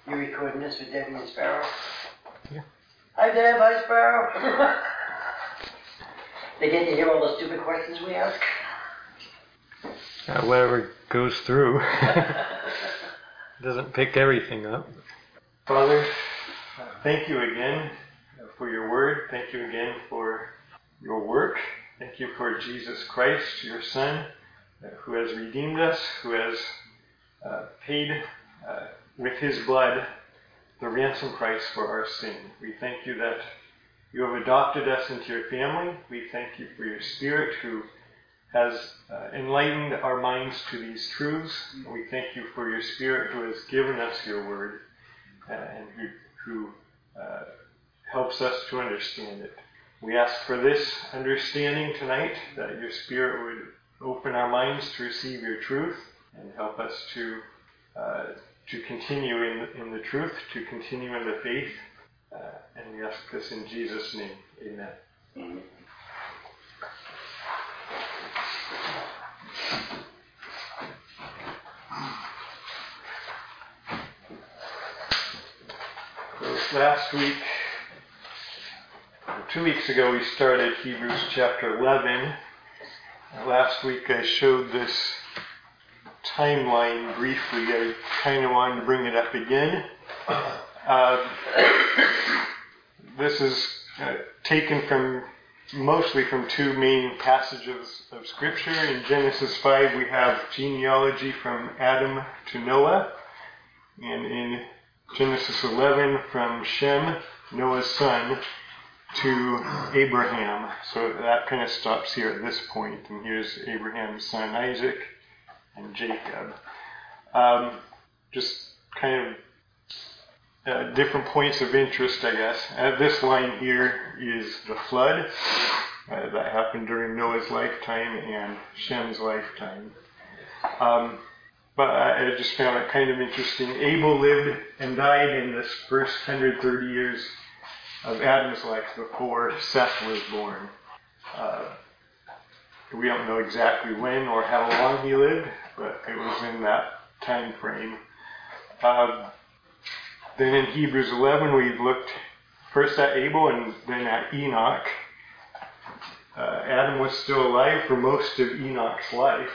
You recording this with Debbie and Sparrow? Yeah. Hi Deb, hi Sparrow. They get to hear all the stupid questions we ask? Whatever goes through. Doesn't pick everything up. Father, thank you again for your word. Thank you again for your work. Thank you for Jesus Christ, your Son, who has redeemed us, who has paid with his blood the ransom price for our sin. We thank you that you have adopted us into your family. We thank you for your Spirit who has enlightened our minds to these truths. We thank you for your Spirit who has given us your word and who helps us to understand it. We ask for this understanding tonight, that your Spirit would open our minds to receive your truth and help us to continue in the truth, to continue in the faith. And we ask this in Jesus' name. Amen. Amen. Last week, 2 weeks ago, we started Hebrews chapter 11. Last week I showed this timeline briefly. I kind of wanted to bring it up again. This is taken mostly from two main passages of Scripture. In Genesis 5 we have genealogy from Adam to Noah, and in Genesis 11 from Shem, Noah's son, to Abraham. So that kind of stops here at this point, and here's Abraham's son Isaac and Jacob. Just kind of different points of interest, I guess. This line here is the flood that happened during Noah's lifetime and Shem's lifetime. But I just found it kind of interesting. Abel lived and died in this first 130 years of Adam's life before Seth was born. We don't know exactly when or how long he lived, but it was in that time frame. Then in Hebrews 11, we looked first at Abel and then at Enoch. Adam was still alive for most of Enoch's life.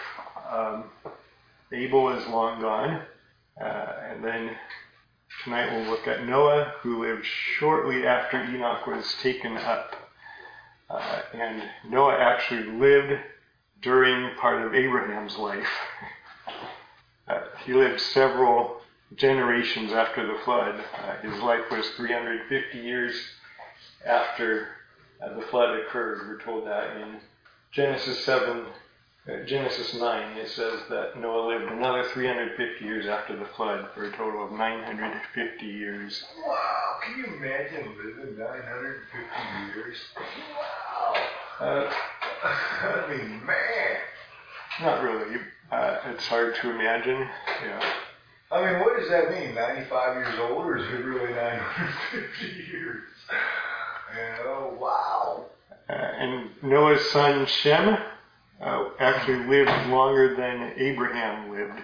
Abel is long gone. And then tonight we'll look at Noah, who lived shortly after Enoch was taken up. And Noah actually lived during part of Abraham's life. He lived several generations after the flood. His life was 350 years after the flood occurred. We're told that in Genesis 9, it says that Noah lived another 350 years after the flood, for a total of 950 years. Wow, can you imagine living 950 years? Wow. I mean, man. Not really. It's hard to imagine. Yeah. I mean, what does that mean? 95 years old, or is it really 950 years? And, oh, wow. And Noah's son Shem actually lived longer than Abraham lived.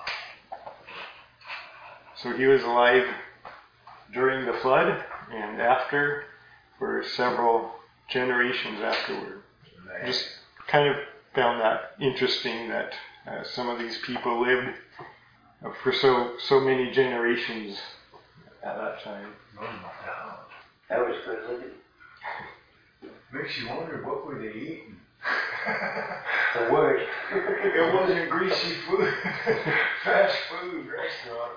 So he was alive during the flood and after for several generations afterward. Just kind of found that interesting that some of these people lived for so many generations at that time. That was good living. Makes you wonder, what were they eating? The word. It wasn't greasy food. Fast food restaurant.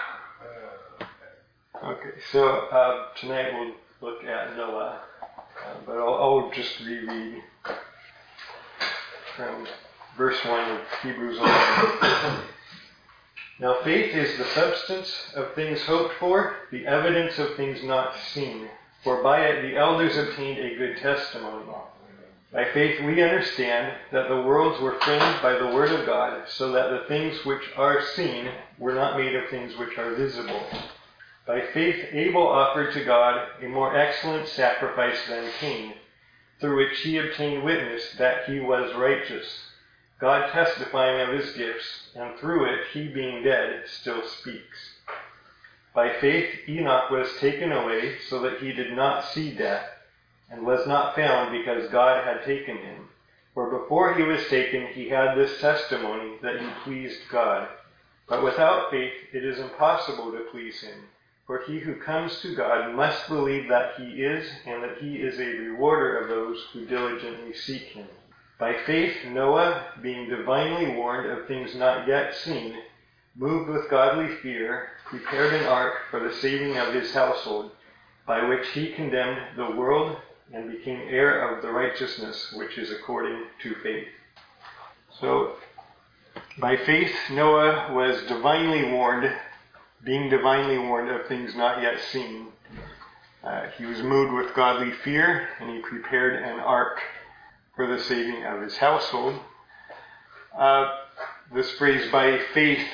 Okay, so tonight we'll look at Noah, but I'll just reread from verse 1 of Hebrews 11. Now faith is the substance of things hoped for, the evidence of things not seen. For by it the elders obtained a good testimony. By faith we understand that the worlds were framed by the word of God, so that the things which are seen were not made of things which are visible. By faith Abel offered to God a more excellent sacrifice than Cain, through which he obtained witness that he was righteous, God testifying of his gifts, and through it he being dead still speaks. By faith Enoch was taken away so that he did not see death, and was not found because God had taken him. For before he was taken, he had this testimony that he pleased God. But without faith it is impossible to please him. For he who comes to God must believe that he is, and that he is a rewarder of those who diligently seek him. By faith Noah, being divinely warned of things not yet seen, moved with godly fear, prepared an ark for the saving of his household, by which he condemned the world and became heir of the righteousness which is according to faith. So, by faith Noah was divinely warned, being divinely warned of things not yet seen. He was moved with godly fear, and he prepared an ark for the saving of his household. This phrase, by faith,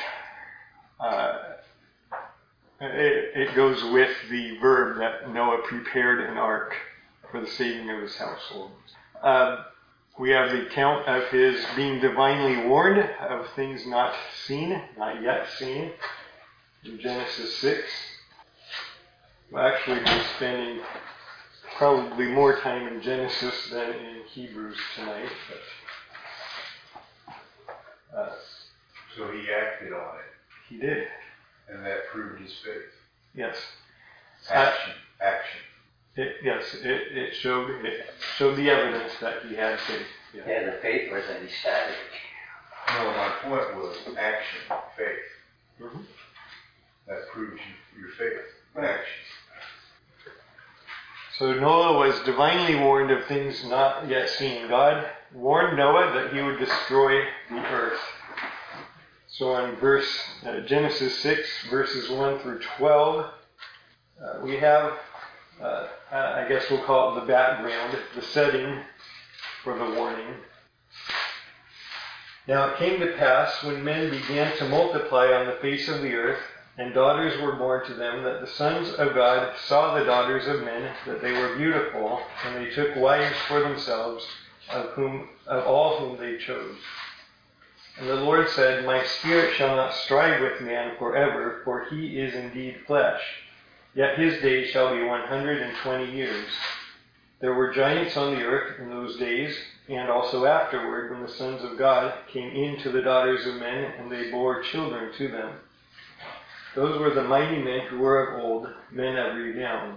it goes with the verb that Noah prepared an ark for the saving of his household. We have the account of his being divinely warned of things not seen, not yet seen, in Genesis 6. We'll actually be spending probably more time in Genesis than in Hebrews tonight. But, so he acted on it. He did. And that proved his faith. Yes. Action. It showed the evidence that he had faith. Yeah, the faith was that he started. No, my point was action, faith. Mm-hmm. That proves your faith. Action. So Noah was divinely warned of things not yet seen. God warned Noah that he would destroy the earth. So in Genesis 6, verses 1 through 12, we have, I guess we'll call it the background, the setting for the warning. Now it came to pass, when men began to multiply on the face of the earth, and daughters were born to them, that the sons of God saw the daughters of men, that they were beautiful, and they took wives for themselves, of all whom they chose. And the Lord said, My spirit shall not strive with man forever, for he is indeed flesh. Yet his days shall be 120 years. There were giants on the earth in those days, and also afterward, when the sons of God came in to the daughters of men, and they bore children to them. Those were the mighty men who were of old, men of renown.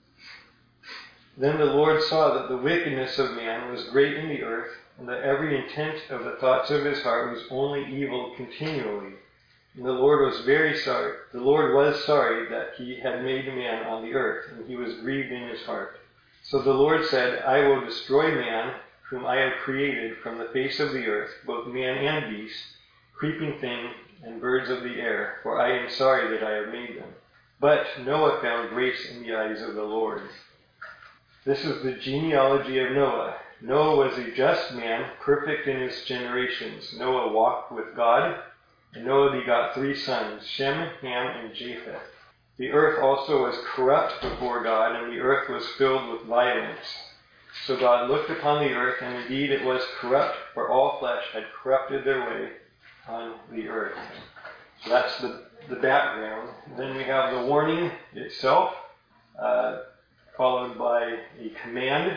Then the Lord saw that the wickedness of man was great in the earth, and that every intent of the thoughts of his heart was only evil continually. And the Lord was very sorry. The Lord was sorry that he had made man on the earth, and he was grieved in his heart. So the Lord said, I will destroy man, whom I have created from the face of the earth, both man and beast, creeping thing, and birds of the air, for I am sorry that I have made them. But Noah found grace in the eyes of the Lord. This is the genealogy of Noah. Noah was a just man, perfect in his generations. Noah walked with God, and Noah begot 3 sons, Shem, Ham, and Japheth. The earth also was corrupt before God, and the earth was filled with violence. So God looked upon the earth, and indeed it was corrupt, for all flesh had corrupted their way on the earth. So that's the background. Then we have the warning itself, followed by a command.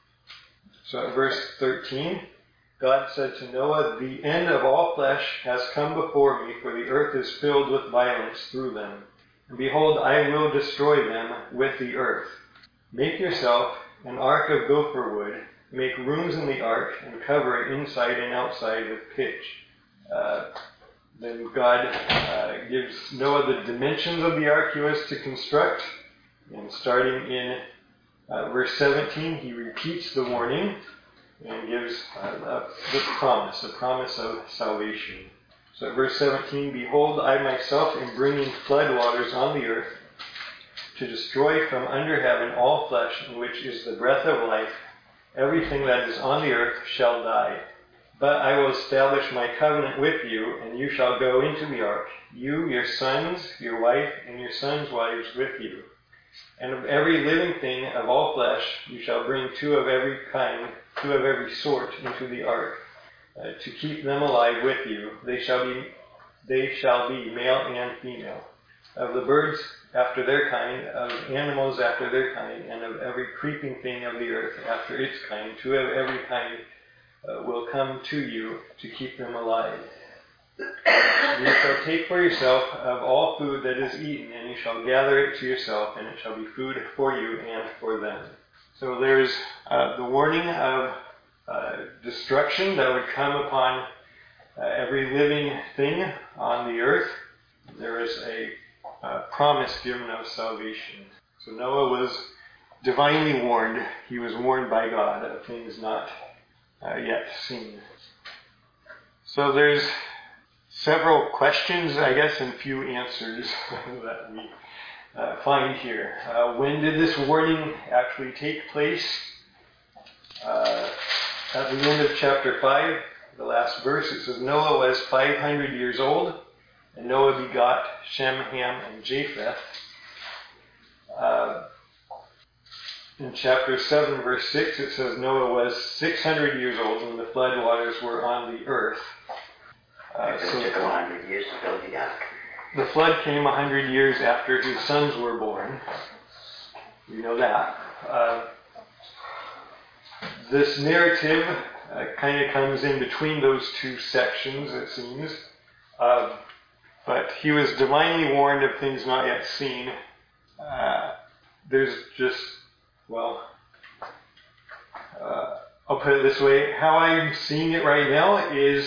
So at verse 13, God said to Noah, The end of all flesh has come before me, for the earth is filled with violence through them. And behold, I will destroy them with the earth. Make yourself an ark of gopher wood, make rooms in the ark, and cover it inside and outside with pitch. Then God gives Noah the dimensions of the ark he was to construct. And starting in verse 17, he repeats the warning and gives the promise, a promise of salvation. So at verse 17, Behold, I myself am bringing flood waters on the earth to destroy from under heaven all flesh, in which is the breath of life. Everything that is on the earth shall die. But I will establish my covenant with you, and you shall go into the ark, you, your sons, your wife, and your sons' wives with you. And of every living thing of all flesh you shall bring 2 of every kind, 2 of every sort into the ark, to keep them alive with you. They shall be male and female. Of the birds after their kind, of animals after their kind, and of every creeping thing of the earth after its kind. Two of every kind will come to you to keep them alive. You shall take for yourself of all food that is eaten, and you shall gather it to yourself, and it shall be food for you and for them. So there's the warning of destruction that would come upon every living thing on the earth. There is a promise given of salvation. So Noah was divinely warned. He was warned by God of things not yet seen. So there's several questions, I guess, and few answers that we find here. When did this warning actually take place? At the end of chapter 5, the last verse, it says, Noah was 500 years old, and Noah begot Shem, Ham, and Japheth. In chapter 7, verse 6, it says Noah was 600 years old when the flood waters were on the earth. It took 100 years to build the ark. The flood came 100 years after his sons were born. We know that. This narrative kind of comes in between those two sections, it seems. But he was divinely warned of things not yet seen. There's just, I'll put it this way. How I'm seeing it right now is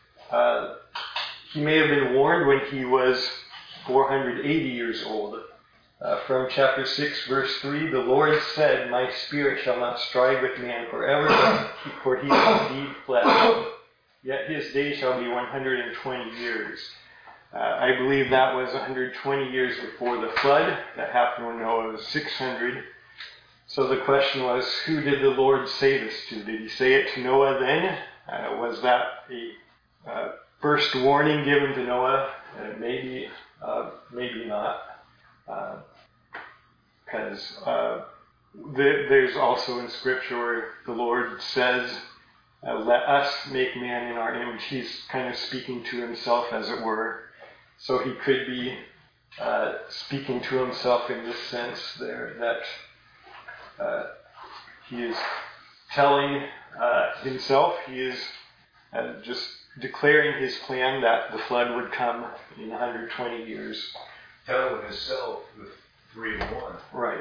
he may have been warned when he was 480 years old. From chapter 6, verse 3, the Lord said, My spirit shall not strive with man forever, for he is indeed flesh. Yet his day shall be 120 years. I believe that was 120 years before the flood. That happened when Noah was 600. So the question was, who did the Lord say this to? Did he say it to Noah then? Was that a first warning given to Noah? Maybe not. Because there's also in Scripture where the Lord says, let us make man in our image. He's kind of speaking to himself, as it were. So he could be speaking to himself in this sense there, that he is telling himself, he is just declaring his plan that the flood would come in 120 years. Telling himself with 3 and 1. Right.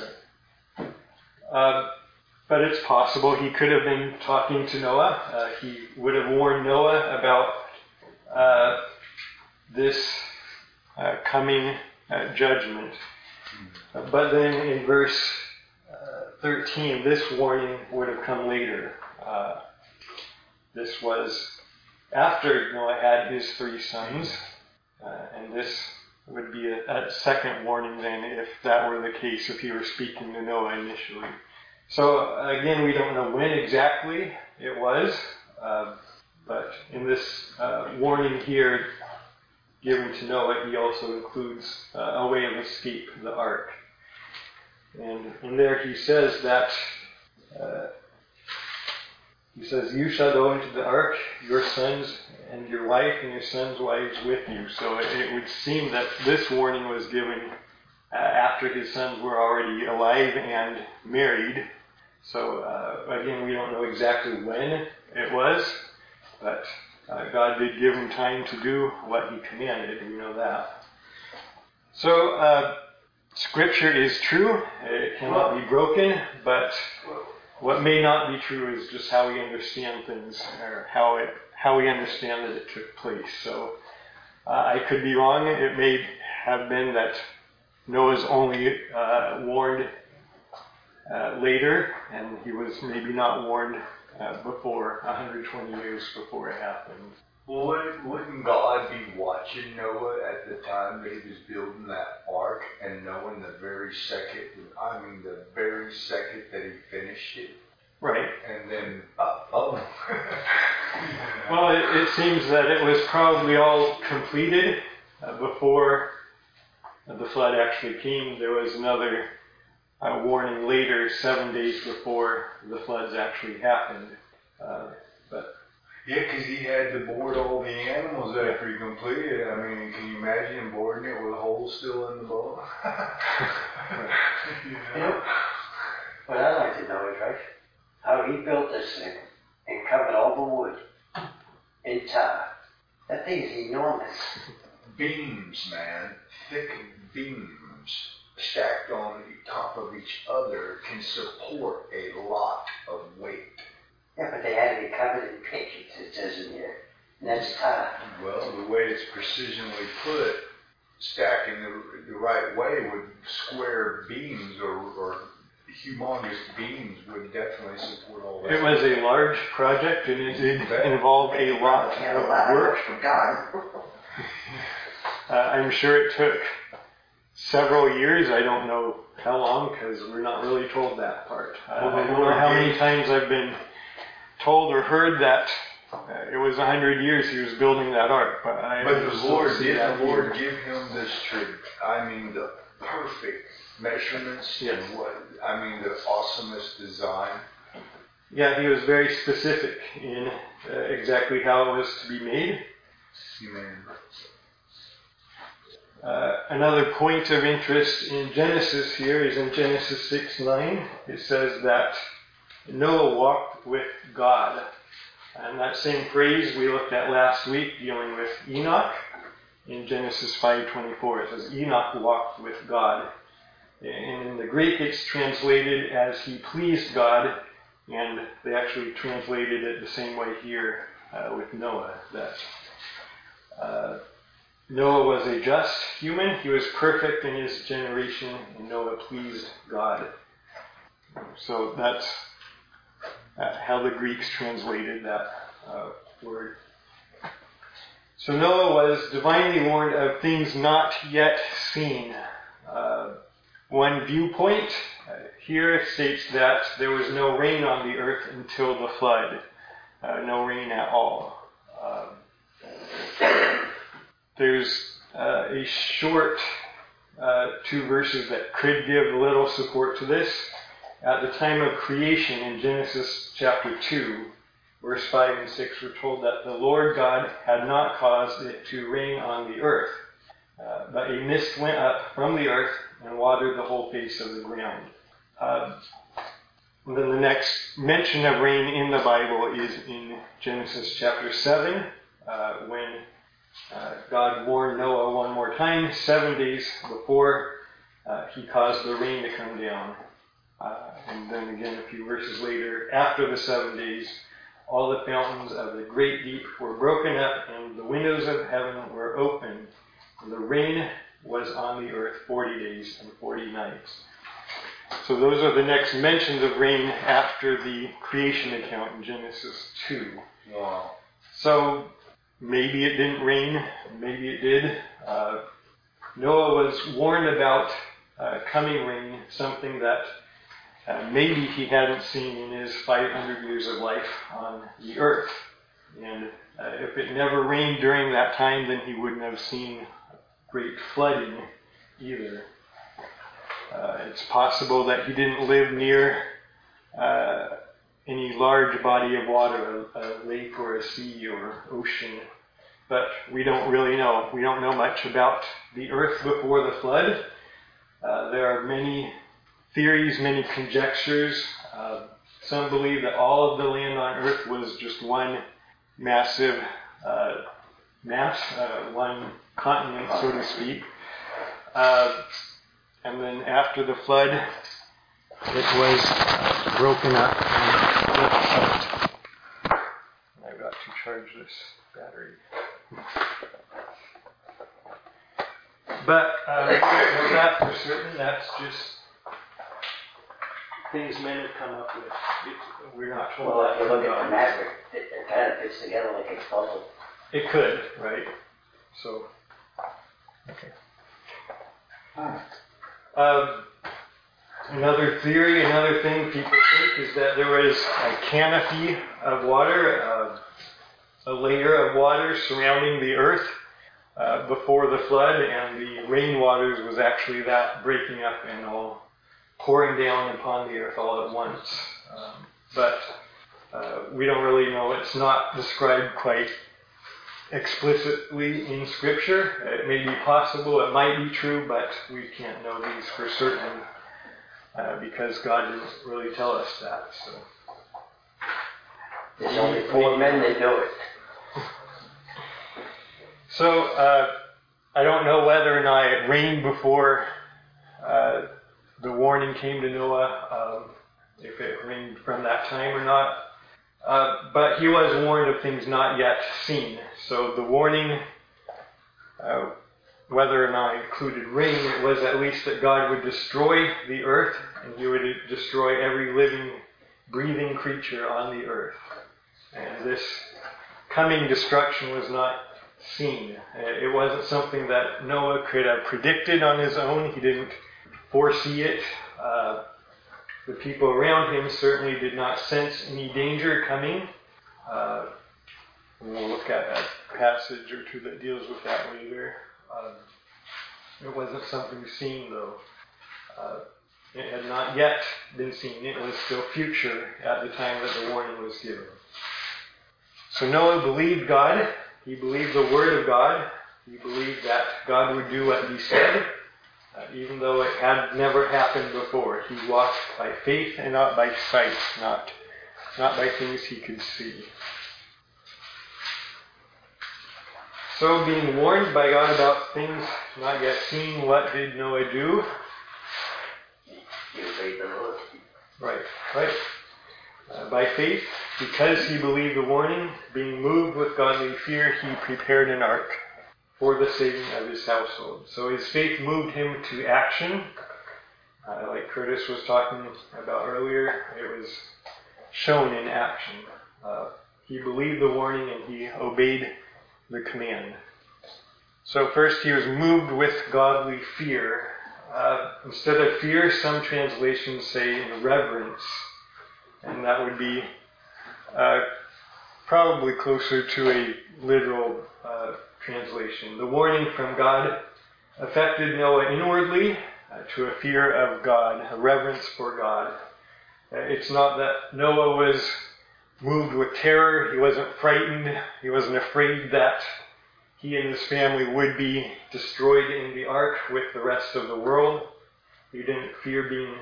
But it's possible he could have been talking to Noah. He would have warned Noah about this coming judgment. But then in verse 13, this warning would have come later. This was after Noah had his 3 sons, and this would be a second warning then, if that were the case, if he were speaking to Noah initially. So again, we don't know when exactly it was, but in this warning here given to Noah, he also includes a way of escape, the ark. And in there he says that, you shall go into the ark, your sons and your wife and your sons' wives with you. So it would seem that this warning was given after his sons were already alive and married. So again, we don't know exactly when it was, but God did give him time to do what he commanded. We know that. So Scripture is true. It cannot be broken, but what may not be true is just how we understand things, or how we understand that it took place. So I could be wrong. It may have been that Noah's only warned later, and he was maybe not warned before, 120 years before it happened. Well, wouldn't God be watching Noah at the time that he was building that ark and knowing the very second that he finished it? Right. And then, Well, it seems that it was probably all completed before the flood actually came. There was another warning later, 7 days before the floods actually happened. But Yeah, because he had to board all the animals after he completed it. I mean, can you imagine him boarding it with holes still in the boat? You know, what I'd like to know is, right, how he built this thing and covered all the wood in tar. That thing is enormous. Beams, man. Thick beams stacked on top of each other can support a lot of weight. Yeah, but they had to be covered in pitches, it says in here. And that's tar. Well, the way it's precisionally put, stacking the right way would square beams or humongous beams would definitely support all that. It was a large project and it did involve a lot of work. From God. I'm sure it took several years. I don't know how long because we're not really told that part. I don't know how many times I've been told or heard that it was 100 years he was building that ark. But the Lord give him this the perfect measurements and the awesomest design. Yeah, he was very specific in exactly how it was to be made. Amen. Another point of interest in Genesis here is in Genesis 6:9. It says that Noah walked with God. And that same phrase we looked at last week dealing with Enoch in Genesis 5:24. It says Enoch walked with God. And in the Greek it's translated as he pleased God, and they actually translated it the same way here with Noah. That Noah was a just human. He was perfect in his generation, and Noah pleased God. So that's how the Greeks translated that word. So Noah was divinely warned of things not yet seen. One viewpoint here states that there was no rain on the earth until the flood. No rain at all. There's a short 2 verses that could give a little support to this. At the time of creation in Genesis chapter 2, verse 5 and 6, we're told that the Lord God had not caused it to rain on the earth, but a mist went up from the earth and watered the whole face of the ground. And then the next mention of rain in the Bible is in Genesis chapter 7, when God warned Noah one more time, 7 days before he caused the rain to come down. And then again a few verses later, after the 7 days, all the fountains of the great deep were broken up and the windows of heaven were opened. And the rain was on the earth 40 days and 40 nights. So those are the next mentions of rain after the creation account in Genesis 2. Wow. So maybe it didn't rain, maybe it did. Noah was warned about coming rain, something that maybe he hadn't seen in his 500 years of life on the earth. And if it never rained during that time, then he wouldn't have seen great flooding either. It's possible that he didn't live near any large body of water, a lake or a sea or ocean. But we don't really know. We don't know much about the earth before the flood. There are many theories, many conjectures. Some believe that all of the land on earth was just one massive mass, one continent, so to speak. And then after the flood, it was broken up and split apart. I've got to charge this battery. But know that for certain, that's just things men have come up with. We're not told. Well, if you look at the map, it kind of fits together like a puzzle. It could, right? So, okay. Another theory, another thing people think is that there was a canopy of water, a layer of water surrounding the earth before the flood, and the rainwaters was actually that breaking up and all pouring down upon the earth all at once. But We don't really know. It's not described quite explicitly in Scripture. It may be possible, it might be true, but we can't know these for certain because God didn't really tell us that. So there's only 4 men that know it. So I don't know whether or not it rained before the warning came to Noah, if it rained from that time or not. But he was warned of things not yet seen. So the warning, whether or not it included rain, it was at least that God would destroy the earth, and he would destroy every living, breathing creature on the earth. And this coming destruction was not seen. It wasn't something that Noah could have predicted on his own. He didn't foresee it. The people around him certainly did not sense any danger coming. We'll look at a passage or two that deals with that later. It wasn't something seen, though. It had not yet been seen. It was still future at the time that the warning was given. So Noah believed God. He believed the Word of God. He believed that God would do what he said, even though it had never happened before. He walked by faith and not by sight, not by things he could see. So being warned by God about things not yet seen, what did Noah do? He obeyed the Lord. Right. By faith, because he believed the warning, being moved with godly fear, he prepared an ark for the saving of his household. So his faith moved him to action. Like Curtis was talking about earlier, it was shown in action. He believed the warning and he obeyed the command. So first he was moved with godly fear. Instead of fear, some translations say in reverence. And that would be probably closer to a literal translation. The warning from God affected Noah inwardly to a fear of God, a reverence for God. It's not that Noah was moved with terror. He wasn't frightened. He wasn't afraid that he and his family would be destroyed in the ark with the rest of the world. He didn't fear being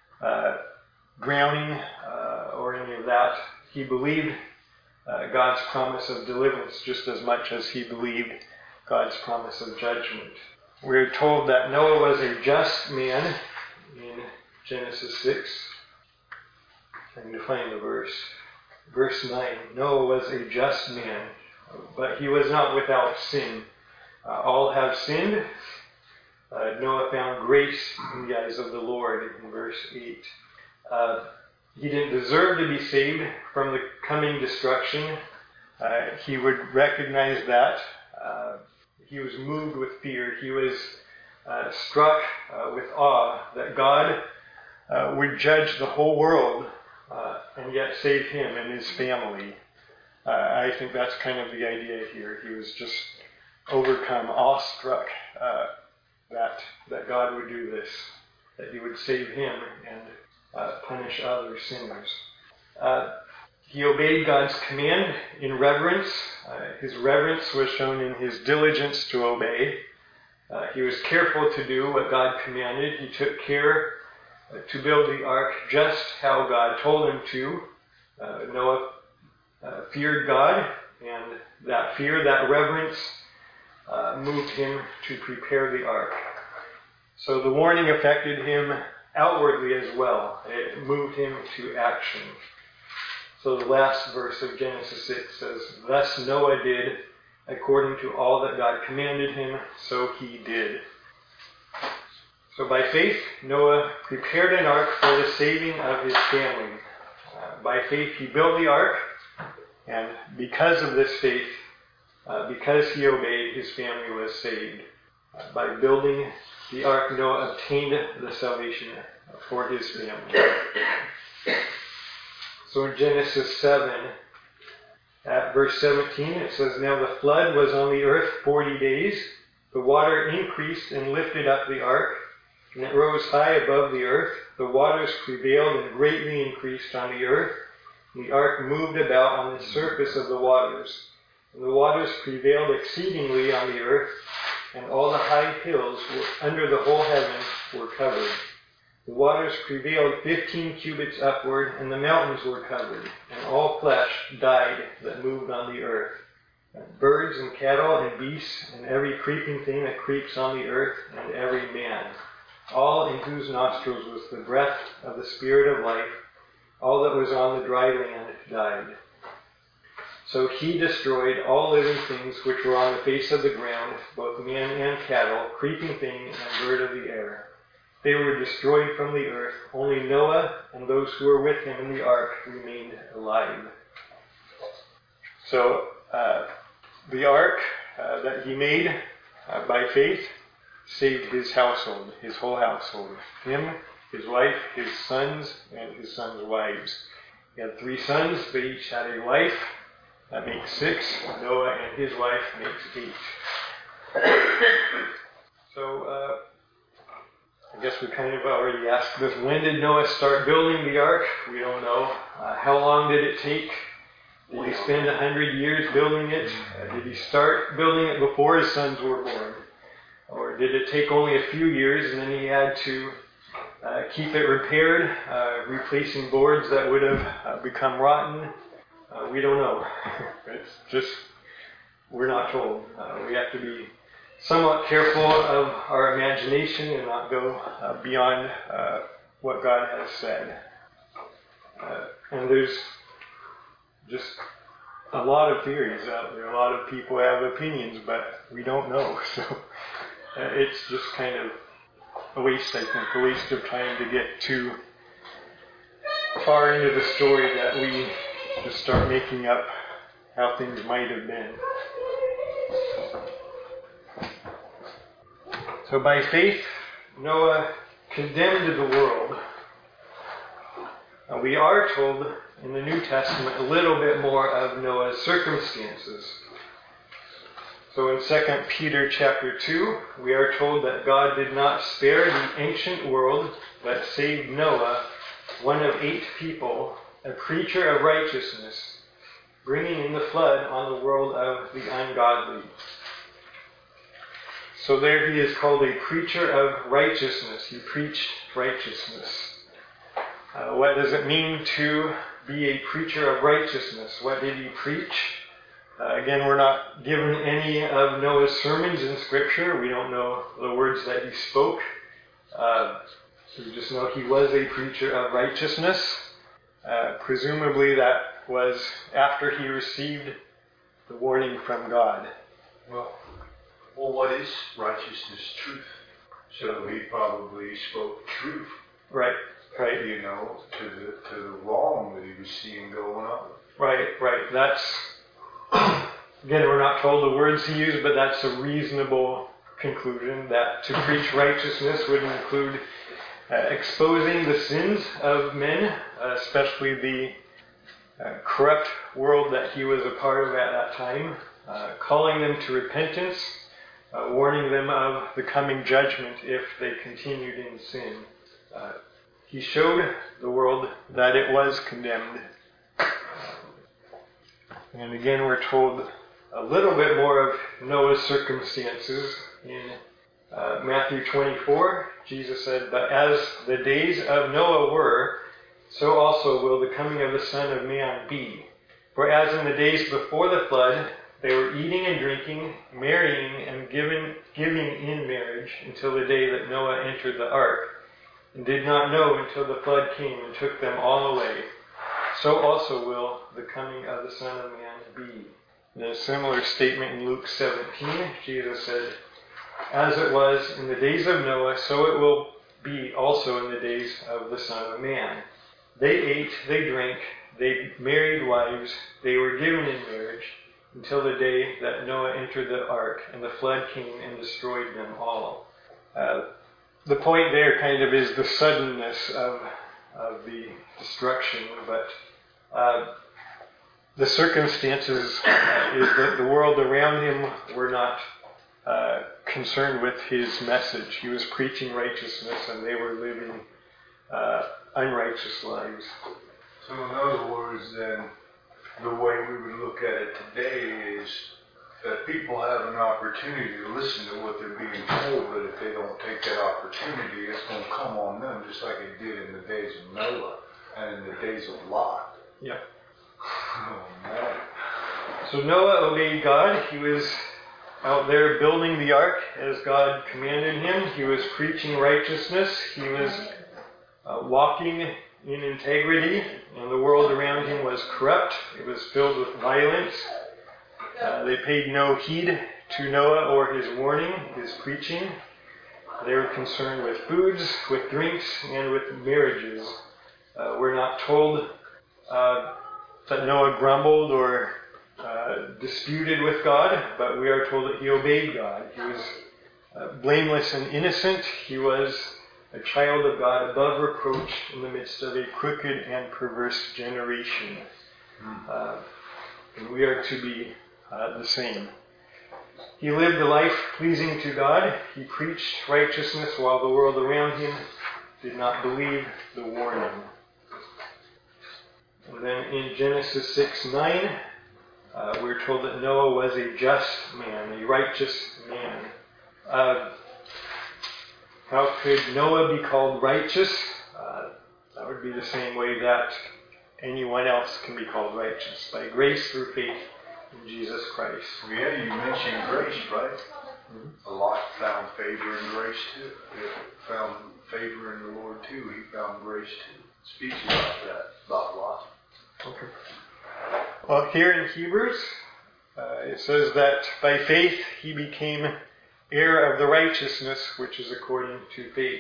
drowning or any of that. He believed God's promise of deliverance just as much as he believed God's promise of judgment. We're told that Noah was a just man in Genesis 6. I need to find the verse. Verse 9. Noah was a just man, but he was not without sin. All have sinned. Noah found grace in the eyes of the Lord in verse 8. He didn't deserve to be saved from the coming destruction. He would recognize that. He was moved with fear. He was struck with awe that God would judge the whole world and yet save him and his family. I think that's kind of the idea here. He was just overcome, awestruck that God would do this, that he would save him and punish other sinners. He obeyed God's command in reverence. His reverence was shown in his diligence to obey. He was careful to do what God commanded. He took care to build the ark just how God told him to. Noah feared God, and that fear, that reverence, moved him to prepare the ark. So the warning affected him outwardly as well. It moved him to action. So the last verse of Genesis 6 says, "Thus Noah did according to all that God commanded him, so he did." So by faith, Noah prepared an ark for the saving of his family. By faith, he built the ark, and because of this faith, because he obeyed, his family was saved. By building the ark, Noah obtained the salvation for his family. So in Genesis 7, at verse 17, it says, "Now the flood was on the earth 40 days. The water increased and lifted up the ark, and it rose high above the earth. The waters prevailed and greatly increased on the earth. The ark moved about on the surface of the waters, and the waters prevailed exceedingly on the earth, and all the high hills under the whole heaven were covered. The waters prevailed 15 cubits upward, and the mountains were covered, and all flesh died that moved on the earth. Birds and cattle and beasts and every creeping thing that creeps on the earth, and every man, all in whose nostrils was the breath of the Spirit of life, all that was on the dry land died. So he destroyed all living things which were on the face of the ground, both man and cattle, creeping thing and bird of the air. They were destroyed from the earth. Only Noah and those who were with him in the ark remained alive. So the ark that he made by faith saved his household, his whole household. Him, his wife, his sons, and his sons' wives. He had 3 sons. They each had a wife. That makes 6. Noah and his wife makes 8. So I guess we kind of already asked this. When did Noah start building the ark? We don't know. How long did it take? Did he spend 100 years building it? Did he start building it before his sons were born? Or did it take only a few years and then he had to keep it repaired, replacing boards that would have become rotten? We don't know. It's just, we're not told. We have to be somewhat careful of our imagination and not go beyond what God has said. And there's just a lot of theories out there. A lot of people have opinions, but we don't know. So it's just kind of a waste, I think, a waste of time to get too far into the story that we just start making up how things might have been. So by faith, Noah condemned the world. We are told in the New Testament a little bit more of Noah's circumstances. So in 2 Peter chapter 2, we are told that God did not spare the ancient world, but saved Noah, one of 8 people, a preacher of righteousness, bringing in the flood on the world of the ungodly. So there he is called a preacher of righteousness. He preached righteousness. What does it mean to be a preacher of righteousness? What did he preach? Again, we're not given any of Noah's sermons in Scripture. We don't know the words that he spoke. We just know he was a preacher of righteousness. Presumably that was after he received the warning from God. Well, what is righteousness? Truth. So he probably spoke truth. Right. You know, to the wrong that he was seeing going on. Right. That's, again, we're not told the words he used, but that's a reasonable conclusion, that to preach righteousness would include exposing the sins of men, especially the corrupt world that he was a part of at that time, calling them to repentance, warning them of the coming judgment if they continued in sin. He showed the world that it was condemned. And again, we're told a little bit more of Noah's circumstances in Matthew 24. Jesus said, "But as the days of Noah were, so also will the coming of the Son of Man be. For as in the days before the flood, they were eating and drinking, marrying and giving in marriage until the day that Noah entered the ark, and did not know until the flood came and took them all away. So also will the coming of the Son of Man be." In a similar statement in Luke 17, Jesus said, "As it was in the days of Noah, so it will be also in the days of the Son of Man. They ate, they drank, they married wives, they were given in marriage, until the day that Noah entered the ark, and the flood came and destroyed them all." The point there kind of is the suddenness of the destruction, but the circumstances is that the world around him were not concerned with his message. He was preaching righteousness, and they were living unrighteous lives. So in other words, then, the way we would look at it today is that people have an opportunity to listen to what they're being told, but if they don't take that opportunity, it's going to come on them just like it did in the days of Noah and in the days of Lot. Yeah. Oh, man. So Noah obeyed God. He was out there building the ark as God commanded him. He was preaching righteousness. He was walking in integrity, and the world around him was corrupt. It was filled with violence. They paid no heed to Noah or his warning, his preaching. They were concerned with foods, with drinks, and with marriages. We're not told that Noah grumbled or disputed with God, but we are told that he obeyed God. He was blameless and innocent. He was a child of God above reproach in the midst of a crooked and perverse generation. And we are to be the same. He lived a life pleasing to God. He preached righteousness while the world around him did not believe the warning. And then in Genesis 6:9, we're told that Noah was a just man, a righteous man. How could Noah be called righteous? That would be the same way that anyone else can be called righteous, by grace through faith in Jesus Christ. Yeah, you mentioned grace, right? Mm-hmm. Lot found favor in grace too. He found favor in the Lord too. He found grace too. Speaks about that, about Lot. Okay. Well, here in Hebrews, it says that by faith he became heir of the righteousness which is according to faith.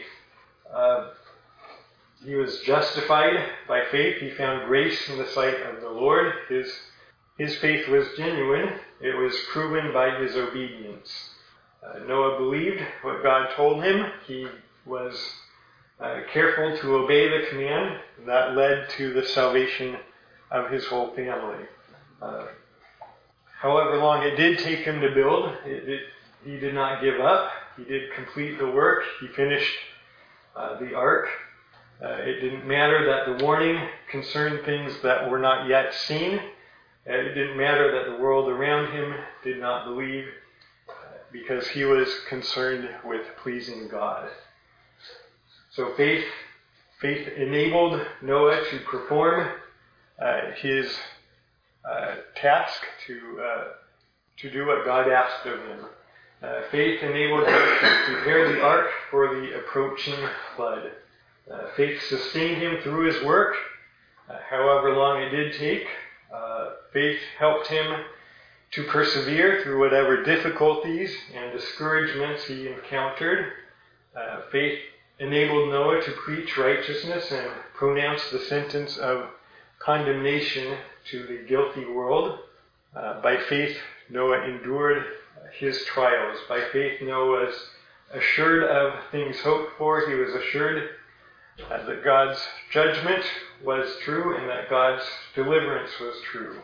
He was justified by faith. He found grace in the sight of the Lord. His faith was genuine. It was proven by his obedience. Noah believed what God told him. He was careful to obey the command. That led to the salvation of his whole family. However long it did take him to build, he did not give up. He did complete the work. He finished the ark. It didn't matter that the warning concerned things that were not yet seen. It didn't matter that the world around him did not believe, because he was concerned with pleasing God. So faith enabled Noah to perform his task, to do what God asked of him. Faith enabled him to prepare the ark for the approaching flood. Faith sustained him through his work, however long it did take. Faith helped him to persevere through whatever difficulties and discouragements he encountered. Faith enabled Noah to preach righteousness and pronounce the sentence of condemnation to the guilty world. By faith, Noah endured his trials. By faith, Noah was assured of things hoped for. He was assured that God's judgment was true and that God's deliverance was true.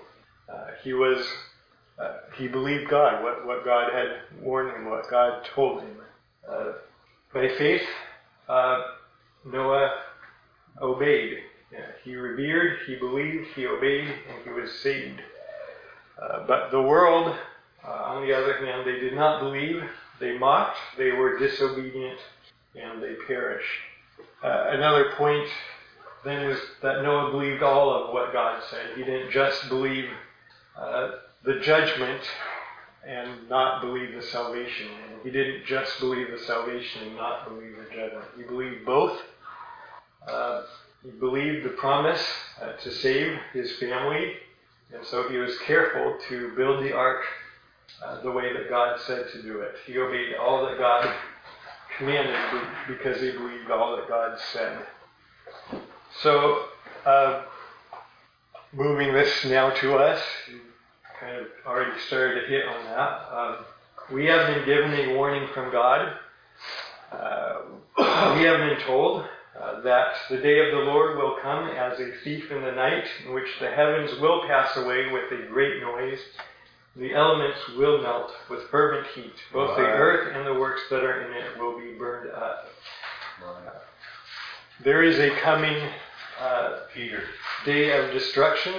He believed God, what God had warned him, what God told him. By faith, Noah obeyed. He revered, he believed, he obeyed, and he was saved. But the world, on the other hand, they did not believe. They mocked, they were disobedient, and they perished. Another point then is that Noah believed all of what God said. He didn't just believe the judgment and not believe the salvation. And he didn't just believe the salvation and not believe the judgment. He believed both. He believed the promise to save his family, and so he was careful to build the ark the way that God said to do it. He obeyed all that God commanded because he believed all that God said. So, moving this now to us, you kind of already started to hit on that. We have been given a warning from God. We have been told that the day of the Lord will come as a thief in the night, in which the heavens will pass away with a great noise. The elements will melt with fervent heat. Both the earth and the works that are in it will be burned up. There is a coming Peter. day of destruction,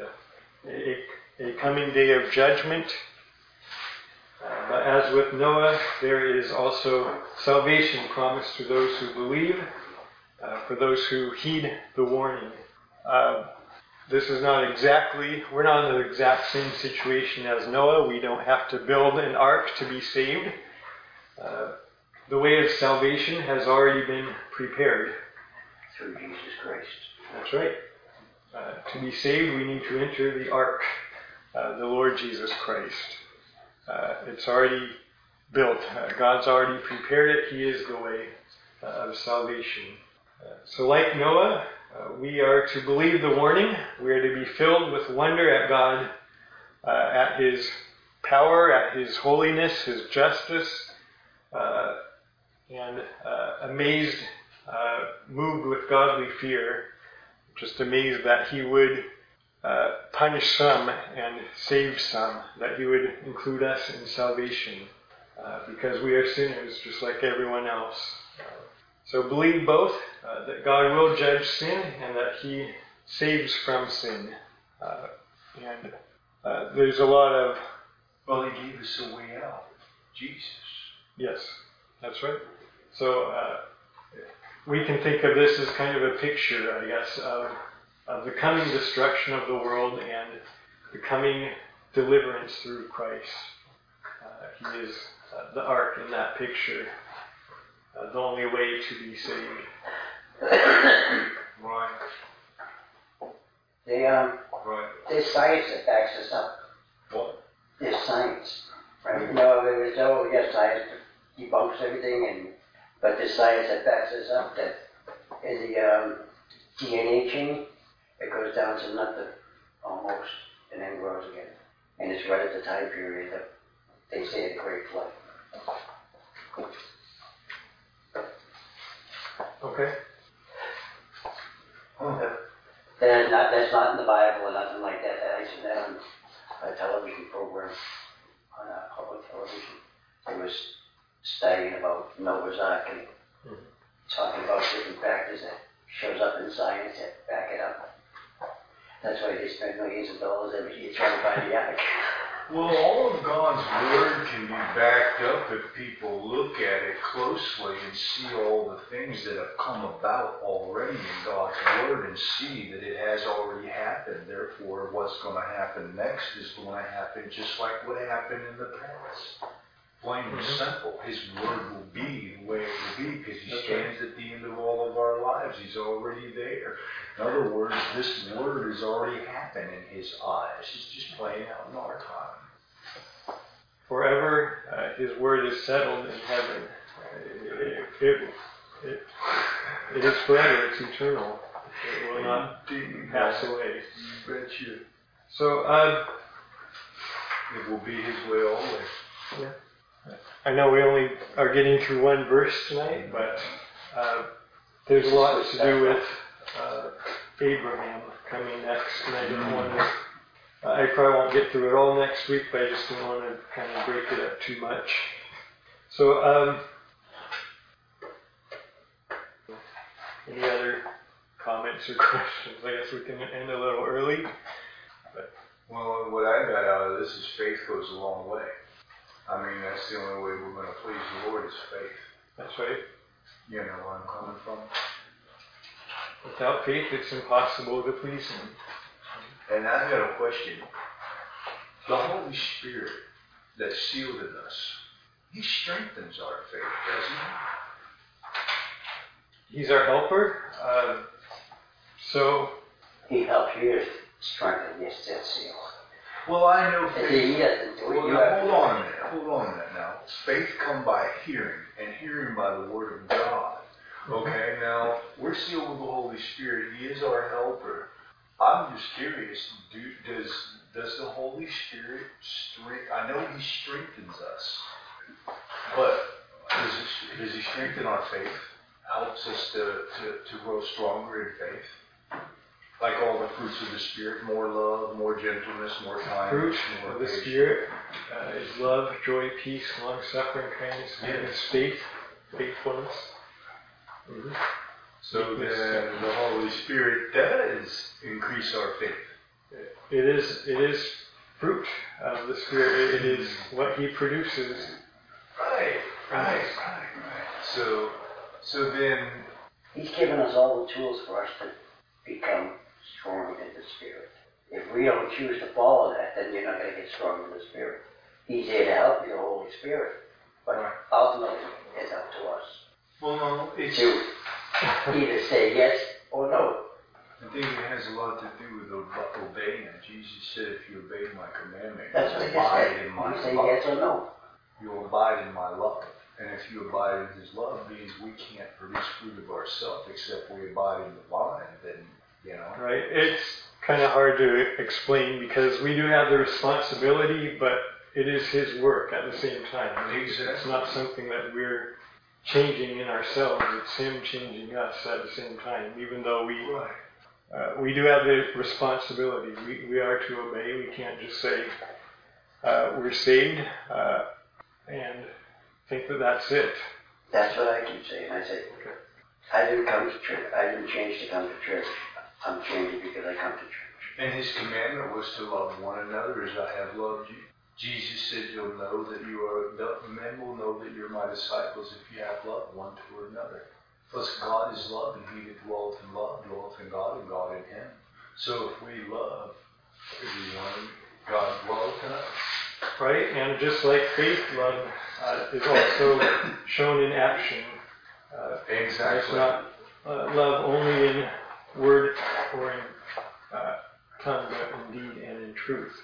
a coming day of judgment. But as with Noah, there is also salvation promised to those who believe, for those who heed the warning. This is we're not in the exact same situation as Noah. We don't have to build an ark to be saved. The way of salvation has already been prepared. Through Jesus Christ. That's right. To be saved, we need to enter the ark, the Lord Jesus Christ. It's already built. God's already prepared it. He is the way of salvation. So like Noah, we are to believe the warning. We are to be filled with wonder at God, at His power, at His holiness, His justice, and amazed, moved with godly fear, just amazed that He would punish some and save some, that He would include us in salvation, because we are sinners just like everyone else. So believe both, that God will judge sin and that He saves from sin. And there's a lot of... Well, He gave us a way out. Jesus. Yes, that's right. So we can think of this as kind of a picture, I guess, of the coming destruction of the world and the coming deliverance through Christ. He is the ark in that picture, the only way to be saved. Right. There's science that backs this up. What? There's science. Right? You know, there was science debunks everything, but there's science that backs this up, that in the DNA chain, it goes down to nothing, almost, and then grows again. And it's right at the time period that they say the Great Flood. Okay. That's not in the Bible or nothing like that. I seen that on a television program, on public television. It was studying about Noah's Ark and talking about different factors that shows up in science that back it up. That's why they spend millions of dollars every year trying to find the ark. Well, all of God's Word can be backed up if people look at it closely and see all the things that have come about already in God's Word and see that it has already happened. Therefore, what's going to happen next is going to happen just like what happened in the past. Plain and simple. His Word will be the way it will be because He stands at the end of all of our lives. He's already there. In other words, this Word has already happened in His eyes. He's just playing out in our time. Forever, His Word is settled in heaven. It is forever. It's eternal. It will not pass away. Bet you. So, it will be His way always. Yeah. I know we only are getting through one verse tonight, but there's a lot to do with Abraham coming next, and I didn't want to. I probably won't get through it all next week, but I just didn't want to kind of break it up too much. So, any other comments or questions? I guess we can end a little early. But. Well, what I got out of this is faith goes a long way. I mean, that's the only way we're going to please the Lord is faith. That's right. You know where I'm coming from? Without faith, it's impossible to please Him. And I got a question. The Holy Spirit that sealed in us, He strengthens our faith, doesn't He? He's our helper. So He helps you to strengthen your seal. Well, I know faith. He doesn't do it. Hold on a minute now. Faith come by hearing, and hearing by the Word of God. Okay, now, we're sealed with the Holy Spirit. He is our helper. I'm just curious, does the Holy Spirit I know He strengthens us, but does He strengthen our faith? Helps us to grow stronger in faith? Like all the fruits of the Spirit, more love, more gentleness, more kindness, fruit more of the patience. Spirit is love, joy, peace, long-suffering, kindness, goodness, faith, faithfulness. Mm-hmm. So then the Holy Spirit does increase our faith. It is fruit of the Spirit. It is what He produces. Right. So then He's given us all the tools for us to become strong in the Spirit. If we don't choose to follow that, then you're not going to get strong in the Spirit. He's here to help you, the Holy Spirit. But ultimately, it's up to us. Well, no, it's to either say yes or no. I think it has a lot to do with obeying. Jesus said, if you obey my commandment, That's what you He abide said. in my You say love. yes or no. You abide in my love. And if you abide in His love means we can't produce fruit of ourselves except we abide in the vine, then, you know. Right? It's kind of hard to explain because we do have the responsibility, but it is His work at the same time. Exactly. It's not something that we're changing in ourselves. It's Him changing us at the same time. Even though we do have the responsibility. We are to obey. We can't just say we're saved and think that that's it. That's what I keep saying. I say, I didn't come to church. I didn't change to come to church. I'm changing because I come to church. And His commandment was to love one another as I have loved you. Jesus said, you'll know that men will know that you're my disciples if you have love one toward another. Plus God is love, and he that dwelleth in love dwelleth in God, and God in him. So if we love everyone, God dwelleth in us. Right? And just like faith, love is also shown in action. Exactly. It's not love only in word or in tongue, but in deed and in truth.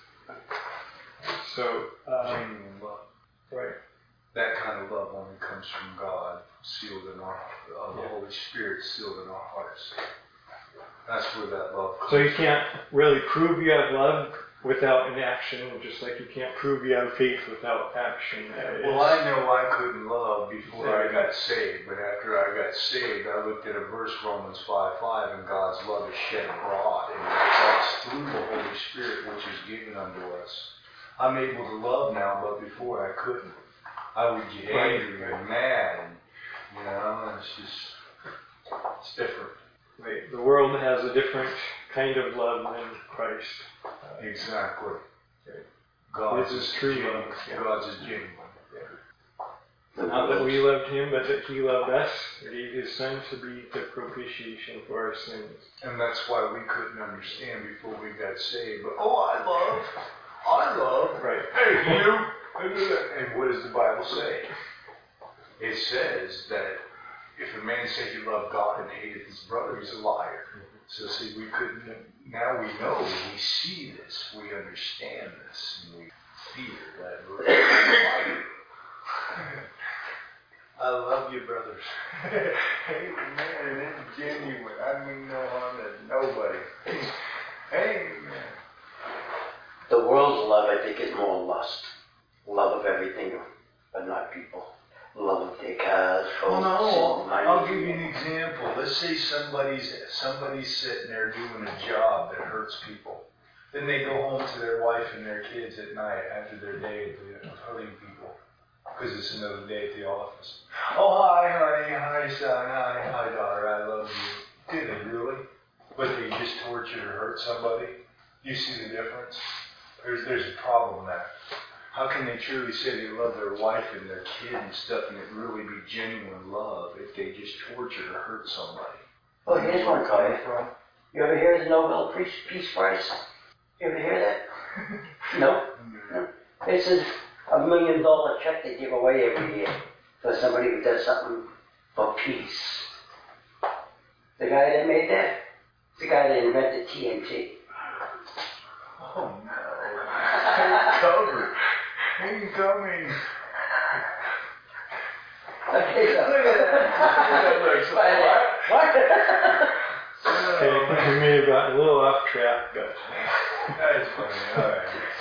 So, genuine love. Right. That kind of love only comes from God, sealed in our the Holy Spirit sealed in our hearts. That's where that love comes. So you can't really prove you have love without an action, just like you can't prove you have faith without action. Well, I know I couldn't love before I got saved, but after I got saved, I looked at a verse, Romans 5:5, and God's love is shed abroad, and that's through the Holy Spirit which is given unto us. I'm able to love now, but before I couldn't. I would get angry and mad, and it's different. Right. The world has a different kind of love than Christ. Exactly. Right. God's This is true love. God's is genuine. Not that we loved Him, but that He loved us. He gave His Son to be the propitiation for our sins. And that's why we couldn't understand before we got saved. But I love. Right. Hey, you. And what does the Bible say? It says that if a man say he loved God and hated his brother, he's a liar. So see, we couldn't. Now we know. We see this. We understand this. And we fear that we're I love you, brothers. Hey, man, it's genuine. I mean no harm to nobody. Hey, man. The world's love, I think, is more lust. Love of everything, but not people. Love of their cars, Well, homes, no, I'll give you an example. Let's say somebody's sitting there doing a job that hurts people. Then they go home to their wife and their kids at night after their day of hurting people. Because it's another day at the office. Oh, hi, honey. Hi, son. Hi, daughter. I love you. Did they really? But they just tortured or hurt somebody? You see the difference? There's a problem there. How can they truly say they love their wife and their kid and stuff and it really be genuine love if they just tortured or hurt somebody? Oh, here's one for you. You ever hear of the Nobel Peace Prize? You ever hear that? No? This is $1 million check they give away every year for somebody who does something for peace. The guy that made that? The guy that invented TNT. Oh no. Covered. Incoming. Okay, so. Look at that. Okay, I think we may have gotten a little off track, but That's funny.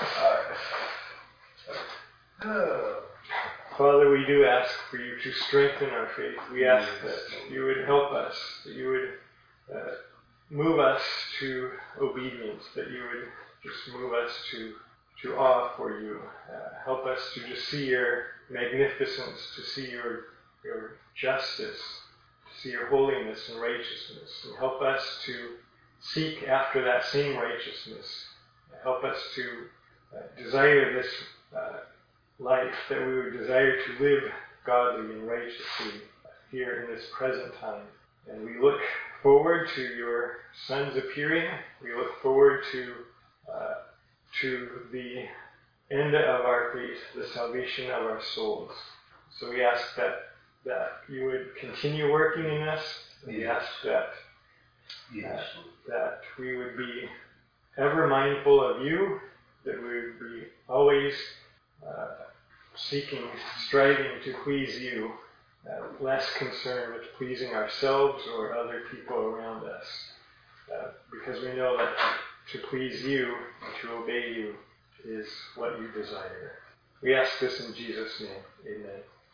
All right. Father, we do ask for you to strengthen our faith. We ask that you would help us, that you would move us to obedience, that you would just move us to awe for you. Help us to just see your magnificence, to see your justice, to see your holiness and righteousness, and help us to seek after that same righteousness. Help us to desire this life, that we would desire to live godly and righteously here in this present time. And we look forward to your Son's appearing. We look forward to the end of our faith, the salvation of our souls. So we ask that you would continue working in us. We ask that we would be ever mindful of you, that we would be always striving to please you, less concerned with pleasing ourselves or other people around us, because we know that to please you and to obey you is what you desire. We ask this in Jesus' name. Amen.